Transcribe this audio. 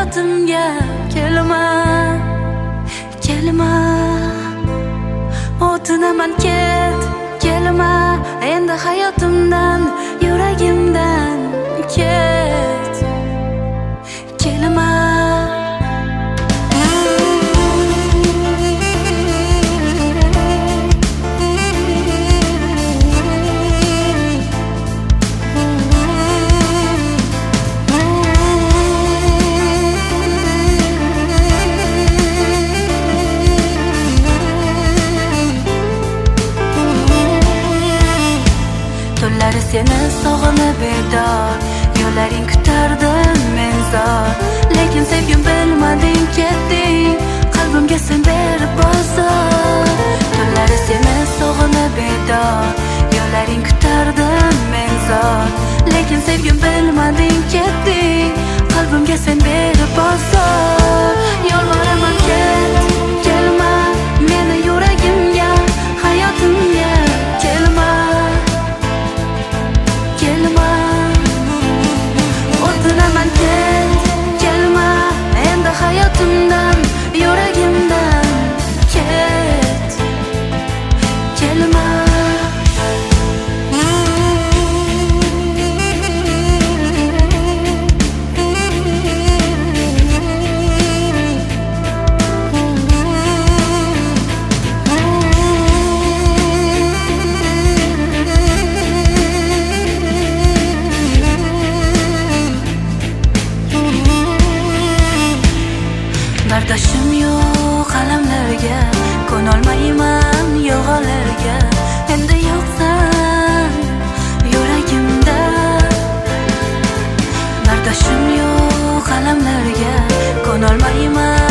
hayotimga kelma, kelma. O'tinaman ket, kelma. Endi hayotimdan, yuragimdan ket, kelma. Tunlari seni sog'inib bedor, yo'llaring kutardim men zor. Lekin sevgim bilmading, ketding, qalbimga sen berib bozor. Tunlari seni sog'inib bedor, yo'llaring kutardim men zor. Lekin sevgim bilmading, ketding, qalbimga sen berib bozor. Yolvoraman ket, kelma, meni yuragimga, hayotimga kelma, kelma. O'tinaman ket, kelma. Endi hayotimdan, yuragimdan ket, kelma. Bardoshim yo'q alamlarga, ko'nolmayman yog'olarga. Endi yo'qsan yuragimda. Bardoshim yo'q alamlarga, ko'nolmayman